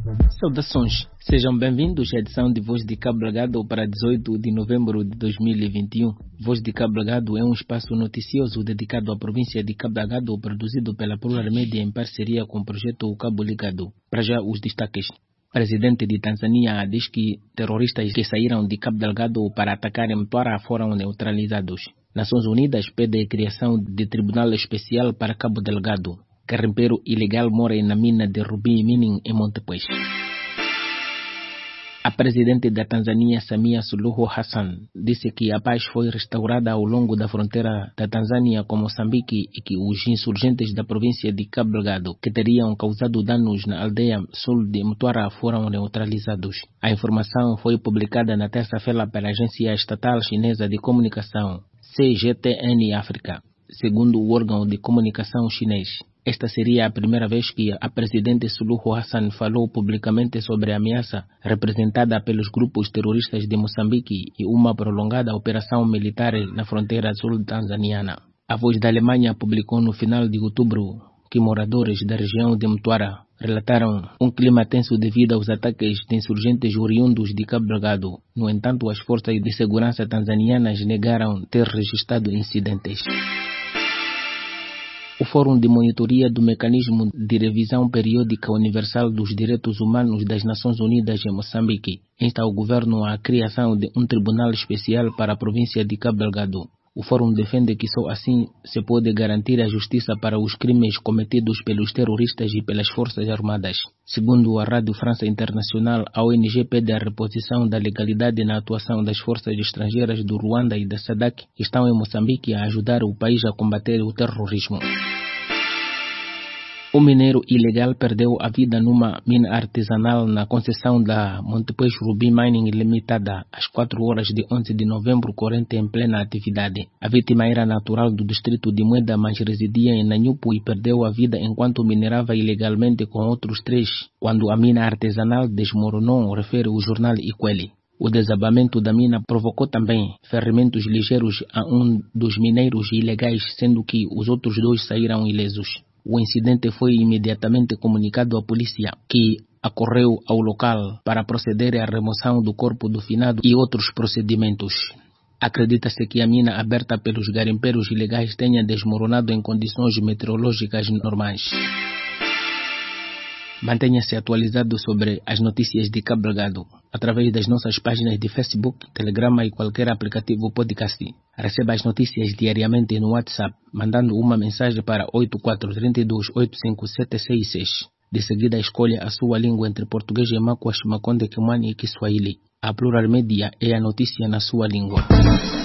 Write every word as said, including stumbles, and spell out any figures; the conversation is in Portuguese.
Saudações, sejam bem-vindos à edição de Voz de Cabo Delgado para dezoito de novembro de dois mil e vinte e um. Voz de Cabo Delgado é um espaço noticioso dedicado à província de Cabo Delgado, produzido pela Plural Media em parceria com o projeto Cabo Ligado. Para já os destaques. Presidente de Tanzânia diz que terroristas que saíram de Cabo Delgado para atacar em Mtwara foram neutralizados. Nações Unidas pede a criação de tribunal especial para Cabo Delgado. Garimpeiro ilegal mora na mina de Rubi Mining em Montepuez. A presidente da Tanzânia, Samia Suluhu Hassan, disse que a paz foi restaurada ao longo da fronteira da Tanzânia com Moçambique e que os insurgentes da província de Cabo Delgado, que teriam causado danos na aldeia sul de Mtwara, foram neutralizados. A informação foi publicada na terça-feira pela agência estatal chinesa de comunicação C G T N África, segundo o órgão de comunicação chinês. Esta seria a primeira vez que a presidente Suluhu Hassan falou publicamente sobre a ameaça representada pelos grupos terroristas de Moçambique e uma prolongada operação militar na fronteira sul tanzaniana. A Voz da Alemanha publicou no final de outubro que moradores da região de Mtwara relataram um clima tenso devido aos ataques de insurgentes oriundos de Cabo Delgado. No entanto, as forças de segurança tanzanianas negaram ter registrado incidentes. O Fórum de Monitoria do Mecanismo de Revisão Periódica Universal dos Direitos Humanos das Nações Unidas em Moçambique insta o governo à criação de um tribunal especial para a província de Cabo Delgado. O Fórum defende que só assim se pode garantir a justiça para os crimes cometidos pelos terroristas e pelas forças armadas. Segundo a Rádio França Internacional, a O N G pede a reposição da legalidade na atuação das forças estrangeiras do Ruanda e da SADC que estão em Moçambique a ajudar o país a combater o terrorismo. O mineiro ilegal perdeu a vida numa mina artesanal na concessão da Montepuez Rubi Mining Limitada às quatro horas de onze de novembro corrente em plena atividade. A vítima era natural do distrito de Moeda, mas residia em Nanyupu e perdeu a vida enquanto minerava ilegalmente com outros três, quando a mina artesanal desmoronou, refere o jornal Ikweli. O desabamento da mina provocou também ferimentos ligeiros a um dos mineiros ilegais, sendo que os outros dois saíram ilesos. O incidente foi imediatamente comunicado à polícia, que acorreu ao local para proceder à remoção do corpo do finado e outros procedimentos. Acredita-se que a mina aberta pelos garimpeiros ilegais tenha desmoronado em condições meteorológicas normais. Mantenha-se atualizado sobre as notícias de Cabo Delgado através das nossas páginas de Facebook, Telegram e qualquer aplicativo podcast. Receba as notícias diariamente no WhatsApp, mandando uma mensagem para oito quatro três dois oito cinco sete seis seis. De seguida, escolha a sua língua entre português e Makwas, Makonde, Kimani e Kiswahili. A Plural Media é a notícia na sua língua.